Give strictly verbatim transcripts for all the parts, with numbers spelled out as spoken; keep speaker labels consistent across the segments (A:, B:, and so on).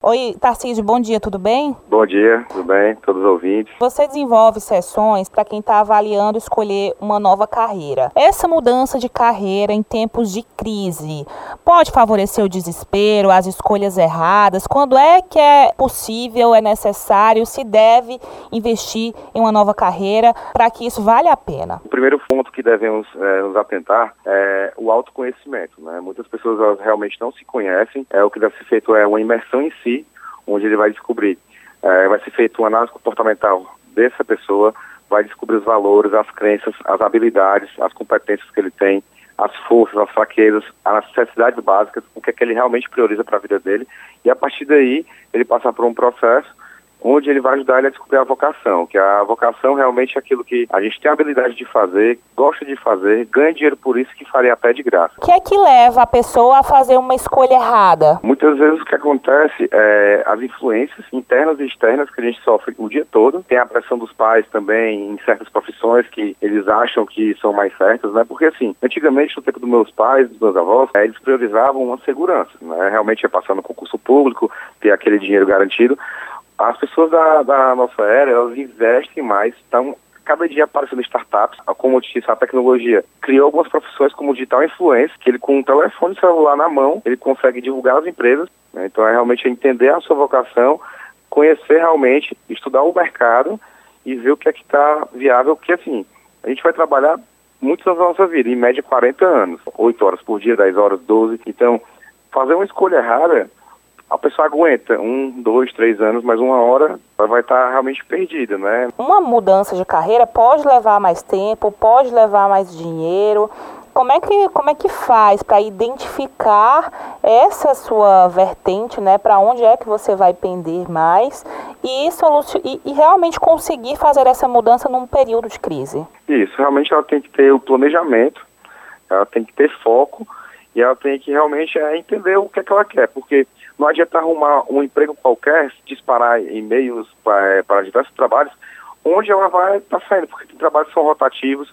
A: Oi, Tarcísio, bom dia, tudo bem?
B: Bom dia, tudo bem? Todos os ouvintes.
A: Você desenvolve sessões para quem está avaliando escolher uma nova carreira. Essa mudança de carreira em tempos de crise pode favorecer o desespero, as escolhas erradas? Quando é que é possível, é necessário, se deve investir em uma nova carreira para que isso valha a pena?
B: O primeiro ponto que devemos é, nos atentar é o autoconhecimento, né? Muitas pessoas elas realmente não se conhecem. É, o que deve ser feito é uma imersão em si, onde ele vai descobrir, é, vai ser feita uma análise comportamental dessa pessoa, vai descobrir os valores, as crenças, as habilidades, as competências que ele tem, as forças, as fraquezas, as necessidades básicas, o que é que ele realmente prioriza para a vida dele, e a partir daí ele passa por um processo onde ele vai ajudar ele a descobrir a vocação, que a vocação realmente é aquilo que a gente tem a habilidade de fazer, gosta de fazer, ganha dinheiro por isso, que faria até de graça.
A: O que é que leva a pessoa a fazer uma escolha errada?
B: Muitas vezes o que acontece é as influências internas e externas que a gente sofre o dia todo. Tem a pressão dos pais também em certas profissões que eles acham que são mais certas, né? Porque assim, antigamente no tempo dos meus pais, dos meus avós, é, eles priorizavam uma segurança, né? Realmente é passar no concurso público, ter aquele dinheiro garantido. As pessoas da, da nossa era, elas investem mais, estão cada dia aparecendo startups, como eu disse, a tecnologia criou algumas profissões como digital influencer, que ele com um telefone celular na mão, ele consegue divulgar as empresas, né? Então é realmente entender a sua vocação, conhecer realmente, estudar o mercado e ver o que é que está viável, porque assim, a gente vai trabalhar muitos anos da nossa vida, em média quarenta anos, oito horas por dia, dez horas, doze, então fazer uma escolha errada, a pessoa aguenta um, dois, três anos, mas uma hora ela vai estar realmente perdida, né?
A: Uma mudança de carreira pode levar mais tempo, pode levar mais dinheiro. Como é que, como é que faz para identificar essa sua vertente, né? Para onde é que você vai pender mais e, solucion... e, e realmente conseguir fazer essa mudança num período de crise?
B: Isso, realmente ela tem que ter o planejamento, ela tem que ter foco e ela tem que realmente é, entender o que é que ela quer, porque não adianta arrumar um emprego qualquer, disparar e-mails para, para diversos trabalhos, onde ela vai estar tá saindo, porque tem trabalhos que são rotativos.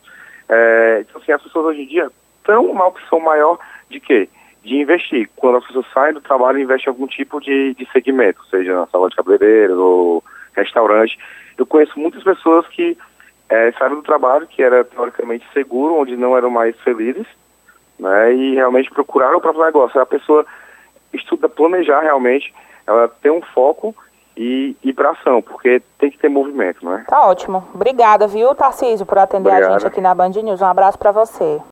B: É, então, assim, as pessoas hoje em dia estão uma opção maior de quê? De investir. Quando as pessoas saem do trabalho, investem em algum tipo de, de segmento, seja na sala de cabeleireiros ou restaurante. Eu conheço muitas pessoas que é, saíram do trabalho, que era teoricamente seguro, onde não eram mais felizes, né, e realmente procuraram o próprio negócio. A pessoa estuda planejar realmente, ela tem um foco e ir para ação, porque tem que ter movimento, né?
A: Tá ótimo. Obrigada, viu, Tarcísio, por atender
B: Obrigado.
A: A gente aqui na Band News. Um abraço para você.